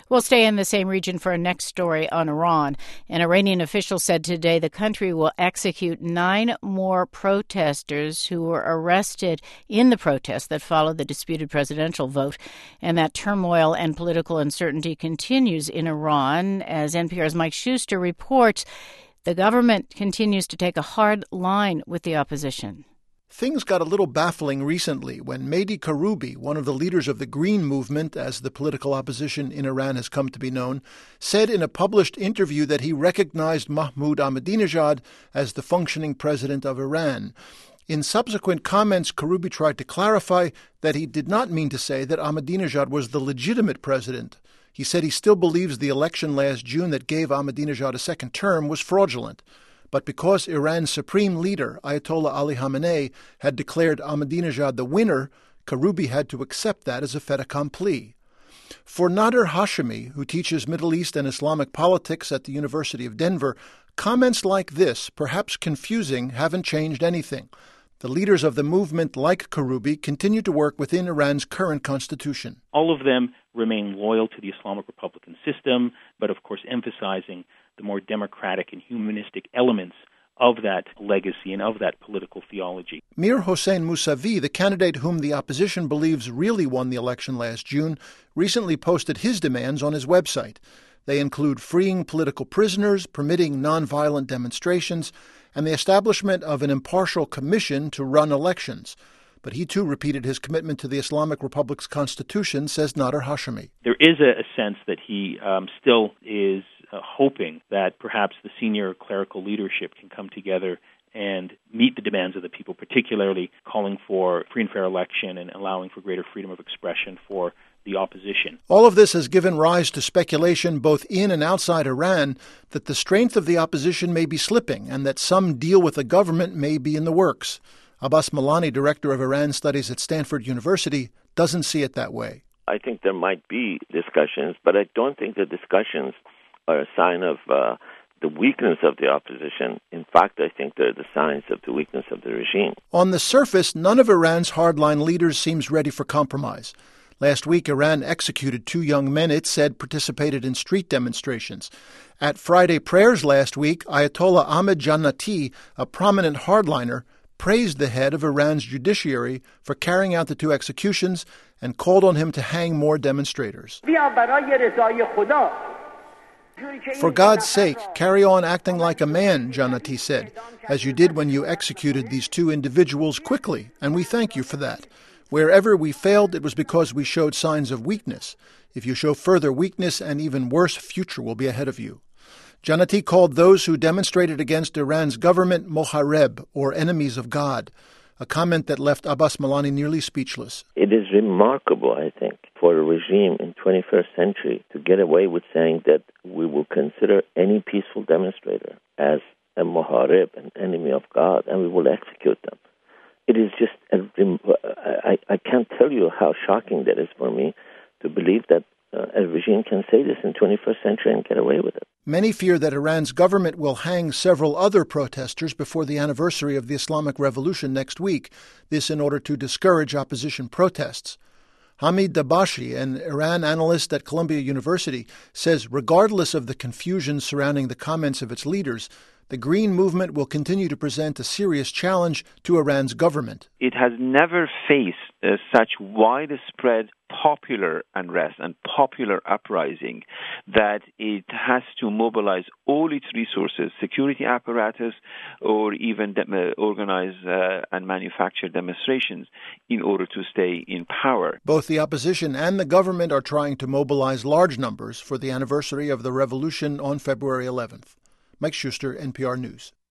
We'll stay in the same region for our next story on Iran. An Iranian official said today the country will execute 9 more protesters who were arrested in the protests that followed the disputed presidential vote. And that turmoil and political uncertainty continues in Iran. As NPR's Mike Schuster reports, the government continues to take a hard line with the opposition. Things got a little baffling recently when Mehdi Karoubi, one of the leaders of the Green Movement, as the political opposition in Iran has come to be known, said in a published interview that he recognized Mahmoud Ahmadinejad as the functioning president of Iran. In subsequent comments, Karoubi tried to clarify that he did not mean to say that Ahmadinejad was the legitimate president. He said he still believes the election last June that gave Ahmadinejad a second term was fraudulent. But because Iran's supreme leader, Ayatollah Ali Khamenei, had declared Ahmadinejad the winner, Karoubi had to accept that as a fait accompli. For Nader Hashemi, who teaches Middle East and Islamic politics at the University of Denver, comments like this, perhaps confusing, haven't changed anything. The leaders of the movement, like Karoubi, continue to work within Iran's current constitution. All of them remain loyal to the Islamic Republican system, but of course emphasizing the more democratic and humanistic elements of that legacy and of that political theology. Mir Hossein Mousavi, the candidate whom the opposition believes really won the election last June, recently posted his demands on his website. They include freeing political prisoners, permitting nonviolent demonstrations, and the establishment of an impartial commission to run elections. But he too repeated his commitment to the Islamic Republic's constitution, says Nader Hashemi. There is a sense that he still is hoping that perhaps the senior clerical leadership can come together and meet the demands of the people, particularly calling for free and fair election and allowing for greater freedom of expression for the opposition. All of this has given rise to speculation both in and outside Iran that the strength of the opposition may be slipping and that some deal with the government may be in the works. Abbas Milani, director of Iran studies at Stanford University, doesn't see it that way. I think there might be discussions, but I don't think the discussions are a sign of the weakness of the opposition. In fact, I think they're the signs of the weakness of the regime. On the surface, none of Iran's hardline leaders seems ready for compromise. Last week, Iran executed 2 young men it said participated in street demonstrations. At Friday prayers last week, Ayatollah Ahmed Jannati, a prominent hardliner, praised the head of Iran's judiciary for carrying out the 2 executions and called on him to hang more demonstrators. For God's sake, carry on acting like a man, Jannati said, as you did when you executed these 2 individuals quickly, and we thank you for that. Wherever we failed, it was because we showed signs of weakness. If you show further weakness, an even worse future will be ahead of you. Jannati called those who demonstrated against Iran's government mohareb, or enemies of God, a comment that left Abbas Milani nearly speechless. It is remarkable, I think, for a regime in 21st century to get away with saying that we will consider any peaceful demonstrator as a mohareb, an enemy of God, and we will execute them. It is just, I can't tell you how shocking that is for me to believe that a regime can say this in 21st century and get away with it. Many fear that Iran's government will hang several other protesters before the anniversary of the Islamic Revolution next week, this in order to discourage opposition protests. Hamid Dabashi, an Iran analyst at Columbia University, says regardless of the confusion surrounding the comments of its leaders, the Green Movement will continue to present a serious challenge to Iran's government. It has never faced such widespread popular unrest and popular uprising that it has to mobilize all its resources, security apparatus, or even organize and manufacture demonstrations in order to stay in power. Both the opposition and the government are trying to mobilize large numbers for the anniversary of the revolution on February 11th. Mike Schuster, NPR News.